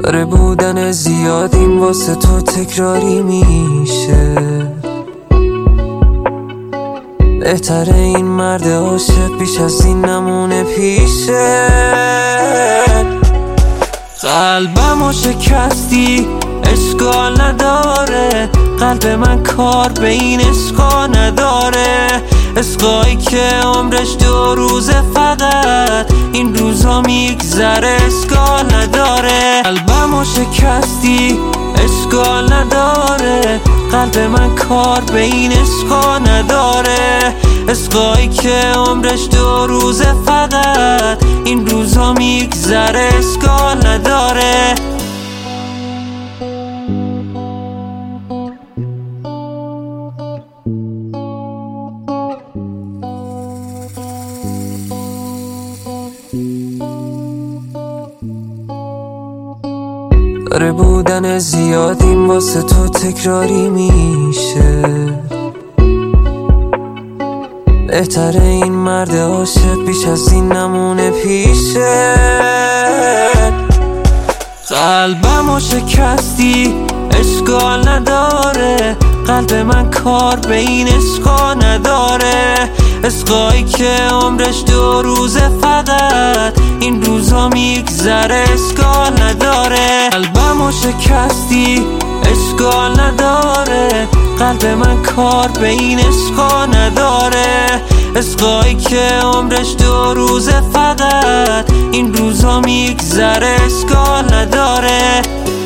داره بودن زیادیم واسه تو تکراری میشه. بهتره این مرد عاشق بیش از این نمونه پیشه. قلبمو شکستی اشکال نداره، قلب من کار به این عشقا نداره. عشقایی که عمرش 2 روزه، فقط این روزا میگذره، اشکال نداره. قلبمو شکستی اشکال نداره، قلب من کار به این عشقا نداره. عشقایی که عمرش 2 روزه، فقط این روزا میگذره، اشکال نداره. داره بودن زیادیم واسه تو تکراری میشه. بهتره این مرد عاشق بیش از این نمونه پیشه. قلبمو شکستی اشکال نداره، قلب من کار به این عشقا نداره. عشقایی که عمرش 2 روزه، فقط این روزا میگذره، اشکال نداره. قلبمو شکستی اشکال نداره، قلب من کار به این عشقا نداره. عشقایی که عمرش 2 روزه، فقط این روزا میگذره، اشکال نداره.